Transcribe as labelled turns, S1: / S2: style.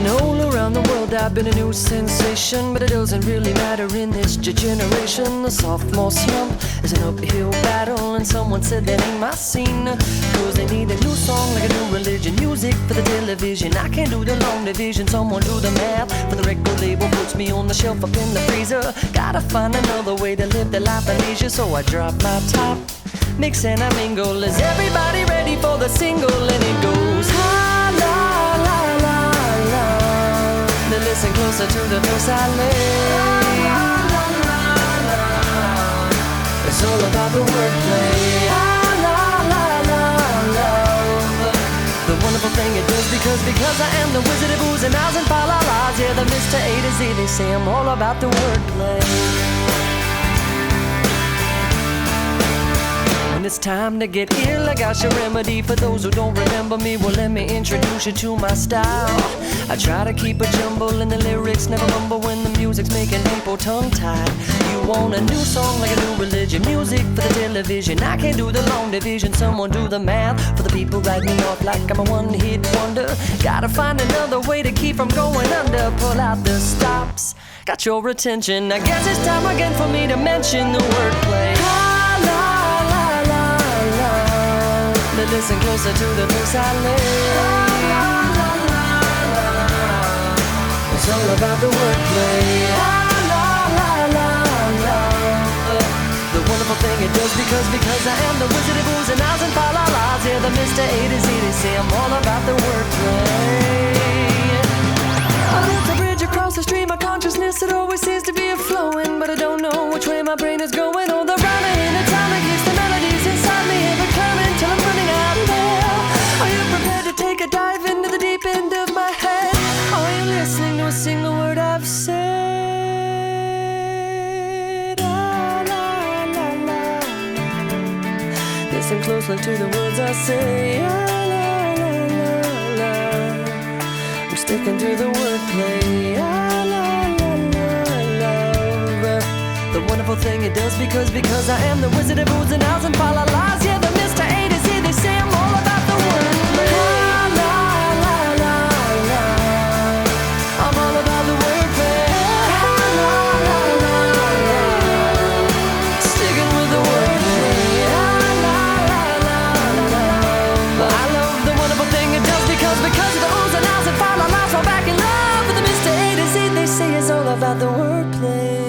S1: And all around the world I've been a new sensation, but it doesn't really matter in this generation. The sophomore slump is an uphill battle, and someone said that ain't my scene. Cause they need a new song like a new religion, music for the television. I can't do the long division, someone do the math. For the record label puts me on the shelf up in the freezer. Gotta find another way to live the life of leisure, so I drop my top, mix and I mingle. Is everybody ready for the single? And it goes ha la la la la. Now listen closer to the verse I lay. It's all about the wordplay. La la la la. The wonderful thing it does because I am the wizard of oohs and ahs and fa la las. Yeah, the Mr. A to Z, they say I'm all about the wordplay. When it's time to get ill, I got your remedy. For those who don't remember me, well, let me introduce you to my style. I try to keep a jumble in the lyrics, never mumble when the music's making people tongue-tied. You want a new song like a new religion, music for the television. I can't do the long division, someone do the math. For the people write me off like I'm a one-hit wonder. Gotta find another way to keep from going under. Pull out the stops, got your attention. I guess it's time again for me to mention the wordplay. Now listen closer to the verse I lay. It's all about the wordplay. The wonderful thing it does because I am the wizard of oohs and ahs and fa la las. Yeah, the Mr. A to Z, they say I'm all about the wordplay. I built a bridge across the stream of consciousness. It always seems to be a flowing, but I don't know which way my brain is going. All the rhyming in the time keeps the melodies inside me ever coming till I'm running out there. Are you prepared to take a dive into the deep end of my head? Are you listening to a single word I've said? La, la, la, la. Listen closely to the words I say. La, la, la, la, la. I'm sticking to the wordplay. La, la, la, la, love. The wonderful thing it does because I am the wizard of oohs and ahs and fa la las. Yeah, the Mr. A to Z, they say I'm all about the wordplay. La la la la. I'm all about the wordplay. La la la la. Sticking with the wordplay. La la la la la. I love the wonderful thing it does because of the oohs and ahs and fa la las. Fall back in love with the Mr. A to Z, they say it's all about the wordplay.